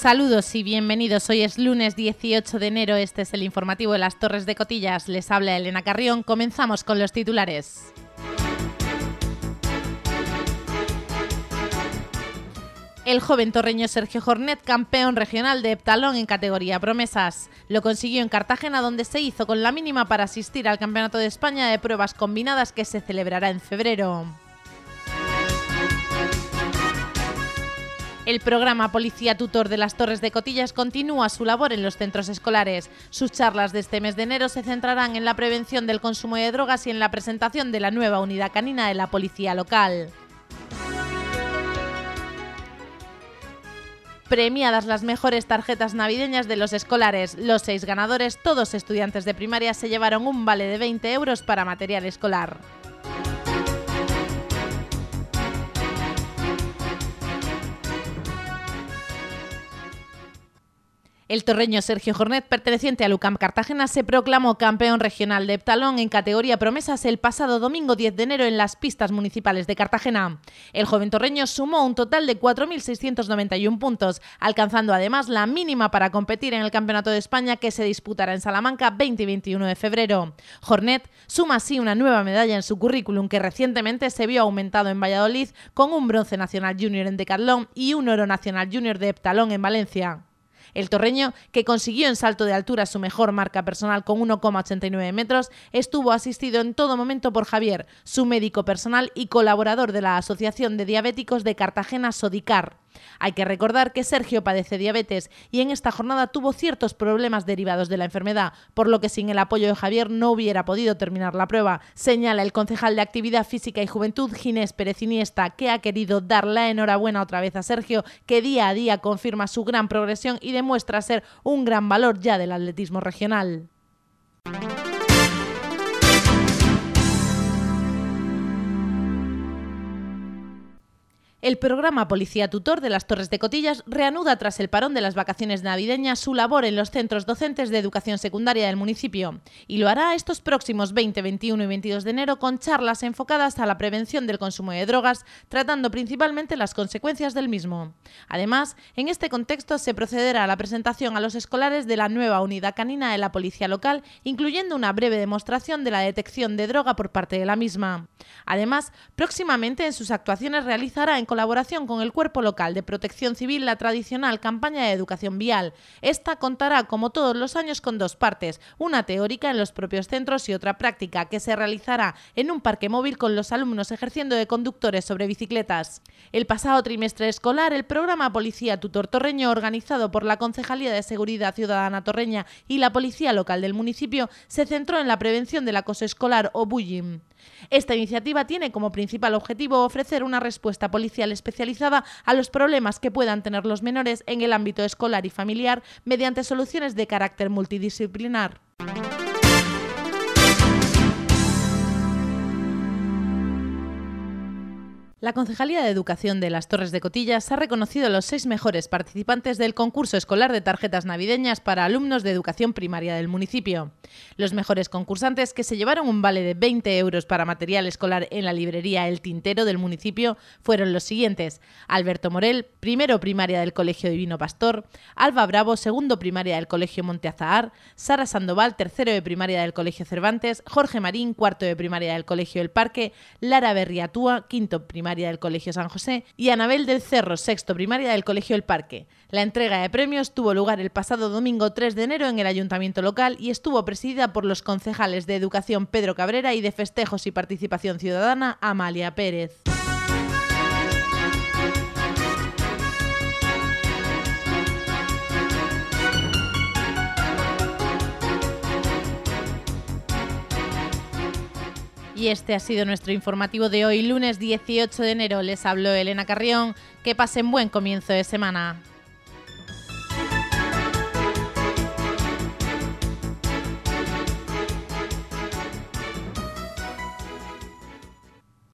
Saludos y bienvenidos. Hoy es lunes 18 de enero. Este es el informativo de las Torres de Cotillas. Les habla Elena Carrión. Comenzamos con los titulares. El joven torreño Sergio Jornet, campeón regional de heptalón en categoría promesas. Lo consiguió en Cartagena, donde se hizo con la mínima para asistir al Campeonato de España de Pruebas Combinadas que se celebrará en febrero. El programa Policía Tutor de las Torres de Cotillas continúa su labor en los centros escolares. Sus charlas de este mes de enero se centrarán en la prevención del consumo de drogas y en la presentación de la nueva unidad canina de la policía local. Premiadas las mejores tarjetas navideñas de los escolares. Los 6 ganadores, todos estudiantes de primaria, se llevaron un vale de 20 euros para material escolar. El torreño Sergio Jornet, perteneciente al UCAM Cartagena, se proclamó campeón regional de heptalón en categoría promesas el pasado domingo 10 de enero en las pistas municipales de Cartagena. El joven torreño sumó un total de 4.691 puntos, alcanzando además la mínima para competir en el Campeonato de España que se disputará en Salamanca 20 y 21 de febrero. Jornet suma así una nueva medalla en su currículum que recientemente se vio aumentado en Valladolid con un bronce nacional junior en decatlón y un oro nacional junior de heptalón en Valencia. El torreño, que consiguió en salto de altura su mejor marca personal con 1,89 metros, estuvo asistido en todo momento por Javier, su médico personal y colaborador de la Asociación de Diabéticos de Cartagena, Sodicar. Hay que recordar que Sergio padece diabetes y en esta jornada tuvo ciertos problemas derivados de la enfermedad, por lo que sin el apoyo de Javier no hubiera podido terminar la prueba, señala el concejal de Actividad Física y Juventud, Ginés Pérez Iniesta, que ha querido dar la enhorabuena otra vez a Sergio, que día a día confirma su gran progresión y demuestra ser un gran valor ya del atletismo regional. El programa Policía Tutor de las Torres de Cotillas reanuda tras el parón de las vacaciones navideñas su labor en los centros docentes de educación secundaria del municipio y lo hará estos próximos 20, 21 y 22 de enero con charlas enfocadas a la prevención del consumo de drogas, tratando principalmente las consecuencias del mismo. Además, en este contexto se procederá a la presentación a los escolares de la nueva unidad canina de la policía local, incluyendo una breve demostración de la detección de droga por parte de la misma. Además, próximamente en sus actuaciones realizará en colaboración con el Cuerpo Local de Protección Civil la tradicional campaña de educación vial. Esta contará, como todos los años, con 2 partes, una teórica en los propios centros y otra práctica, que se realizará en un parque móvil con los alumnos ejerciendo de conductores sobre bicicletas. El pasado trimestre escolar, el programa Policía Tutor Torreño, organizado por la Concejalía de Seguridad Ciudadana Torreña y la Policía Local del municipio, se centró en la prevención del acoso escolar o bullying. Esta iniciativa tiene como principal objetivo ofrecer una respuesta policial especializada a los problemas que puedan tener los menores en el ámbito escolar y familiar mediante soluciones de carácter multidisciplinar. La Concejalía de Educación de las Torres de Cotillas ha reconocido a los 6 mejores participantes del concurso escolar de tarjetas navideñas para alumnos de educación primaria del municipio. Los mejores concursantes, que se llevaron un vale de 20 euros para material escolar en la librería El Tintero del municipio, fueron los siguientes: Alberto Morel, primero primaria del Colegio Divino Pastor; Alba Bravo, segundo primaria del Colegio Monte Azahar; Sara Sandoval, tercero de primaria del Colegio Cervantes; Jorge Marín, cuarto de primaria del Colegio El Parque; Lara Berriatúa, quinto primaria del Colegio San José; y Anabel del Cerro, sexto primaria del Colegio El Parque. La entrega de premios tuvo lugar el pasado domingo 3 de enero en el Ayuntamiento local y estuvo presidida por los concejales de Educación Pedro Cabrera y de Festejos y Participación Ciudadana Amalia Pérez. Y este ha sido nuestro informativo de hoy, lunes 18 de enero. Les habló Elena Carrión. Que pasen buen comienzo de semana.